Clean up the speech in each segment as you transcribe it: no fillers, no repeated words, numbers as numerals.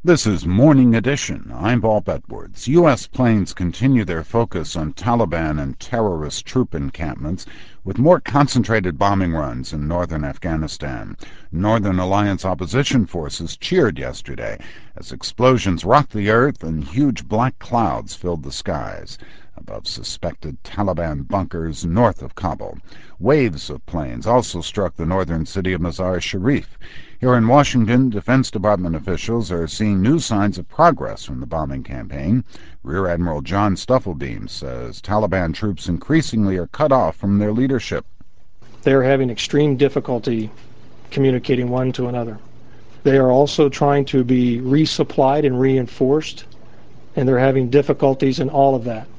This is Morning Edition. I'm Bob Edwards. U.S. planes continue their focus on Taliban and terrorist troop encampments with more concentrated bombing runs in northern Afghanistan. Northern Alliance opposition forces cheered yesterday as explosions rocked the earth and huge black clouds filled the skies above suspected Taliban bunkers north of Kabul. Waves of planes also struck the northern city of Mazar-i-Sharif. Here in Washington, Defense Department officials are seeing new signs of progress from the bombing campaign. Rear Admiral John Stufflebeam says Taliban troops increasingly are cut off from their leadership. They're having extreme difficulty communicating one to another. They are also trying to be resupplied and reinforced, and they're having difficulties in all of that.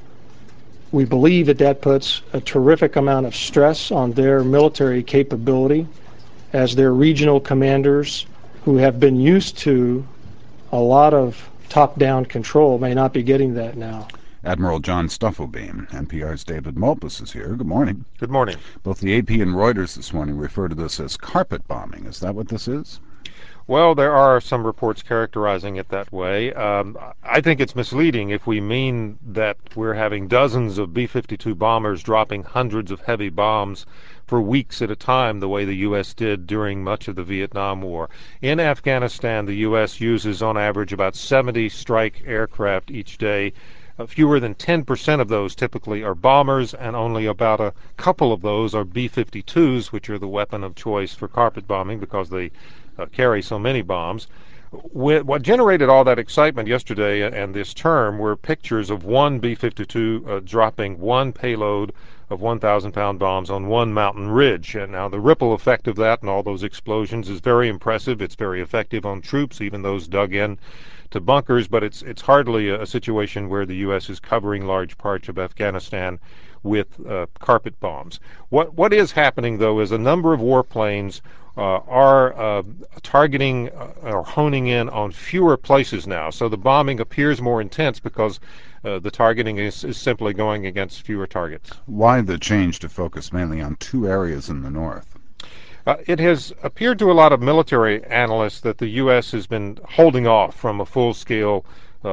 We believe that puts a terrific amount of stress on their military capability, as their regional commanders, who have been used to a lot of top-down control, may not be getting that now. Admiral John Stufflebeam. NPR's David Malpass is here. Good morning. Good morning. Both the AP and Reuters this morning refer to this as carpet bombing. Is that what this is? Well, there are some reports characterizing it that way. I think it's misleading if we mean that we're having dozens of B-52 bombers dropping hundreds of heavy bombs for weeks at a time, the way the U.S. did during much of the Vietnam War. In Afghanistan, the U.S. uses on average about 70 strike aircraft each day. Fewer than 10% of those typically are bombers, and only about a couple of those are B-52s, which are the weapon of choice for carpet bombing because they carry so many bombs. What generated all that excitement yesterday and this term were pictures of one B-52 dropping one payload of 1,000-pound bombs on one mountain ridge. And now the ripple effect of that and all those explosions is very impressive. It's very effective on troops, even those dug in to bunkers, but it's hardly a situation where the U.S. is covering large parts of Afghanistan with carpet bombs. What is happening, though, is a number of warplanes are targeting or honing in on fewer places now. So the bombing appears more intense because the targeting is simply going against fewer targets. Why the change to focus mainly on two areas in the north? It has appeared to a lot of military analysts that the U.S. has been holding off from a full-scale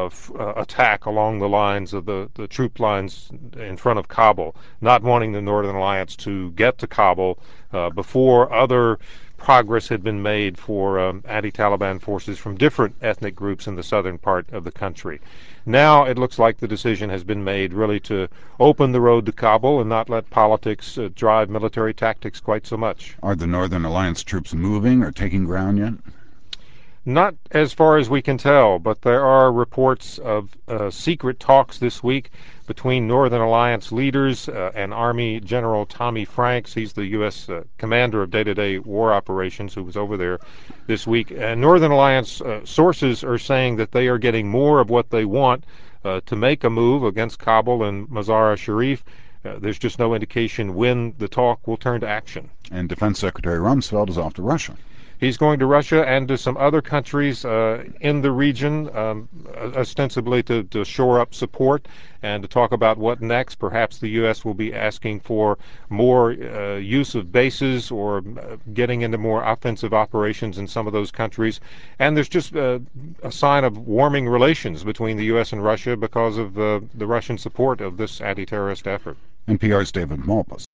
attack along the lines of the troop lines in front of Kabul, not wanting the Northern Alliance to get to Kabul before other progress had been made for anti-Taliban forces from different ethnic groups in the southern part of the country. Now it looks like the decision has been made really to open the road to Kabul and not let politics drive military tactics quite so much. Are the Northern Alliance troops moving or taking ground yet? Not as far as we can tell, but there are reports of secret talks this week between Northern Alliance leaders and Army General Tommy Franks. He's the U.S. Commander of day-to-day war operations, who was over there this week. And Northern Alliance sources are saying that they are getting more of what they want to make a move against Kabul and Mazar-i-Sharif. There's just no indication when the talk will turn to action. And Defense Secretary Rumsfeld is off to Russia. He's going to Russia and to some other countries in the region, ostensibly to shore up support and to talk about what next. Perhaps the U.S. will be asking for more use of bases or getting into more offensive operations in some of those countries. And there's just a sign of warming relations between the U.S. and Russia because of the Russian support of this anti-terrorist effort. NPR's David Malpass.